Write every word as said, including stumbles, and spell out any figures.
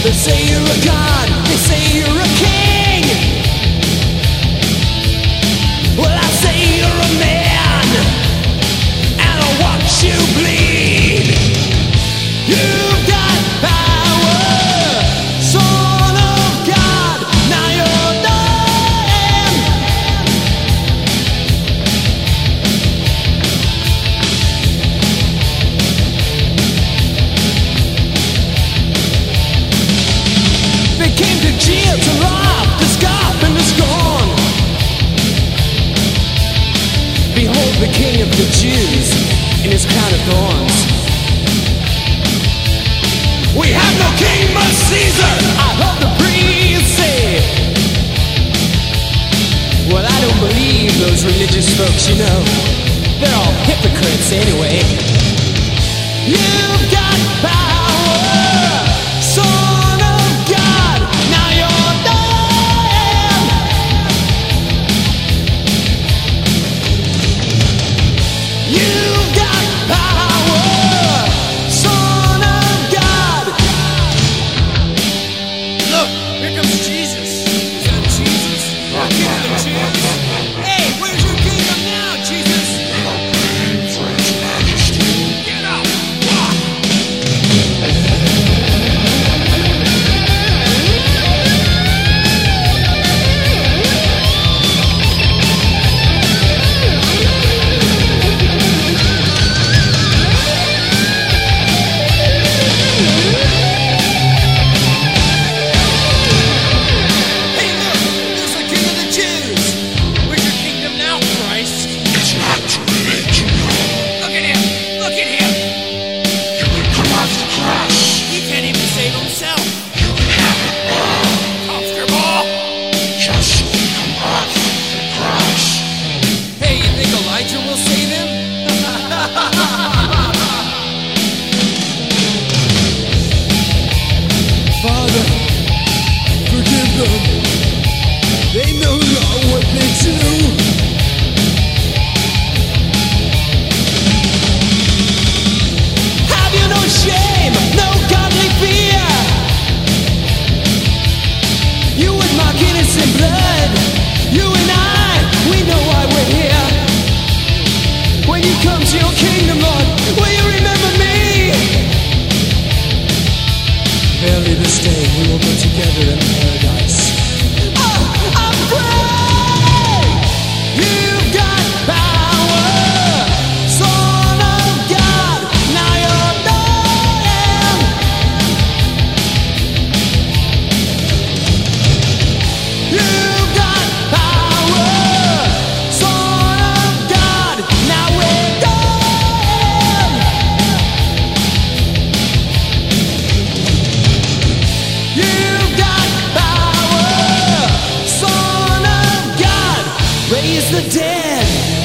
They say you're a god, they say you're a king. Well, I say you're a man, and I'll watch you bleed. You've got power, Son of God, now you're dying. They came to jail to rob, to scoff, and to scorn. Behold the King of the Jews in his crown of thorns. We have no king but Caesar, I heard the priest say. Well, I don't believe those religious folks, you know. They're all hypocrites anyway. You've got power, Son of God, now you're dying. You've got power, Son of God. Look, here comes Jesus. Is that Jesus? King of the Jews. Hey, where's your kingdom now, Jesus? For his majesty. Get out! Walk! Hey, look! There's the King of the Jews. Where's your kingdom now, Christ? It's not too late to know. Look at him! Look at him! You can come off the cross. He can't even save himself. You can have it all. Comfortable. Just come off the cross. Hey, you think Elijah will save him? Father, forgive them. They know not what they do. Have you no shame, no godly fear? You would mock innocent blood. You and I, we know why we're here. When you come to your kingdom, Lord, will you remember me? Verily this day we will go together in paradise. Oh, I pray! You've got power, Son of God, now you're dying. You've got power, Son of God, now we're dying. You've got power, Son of God, raise the dead.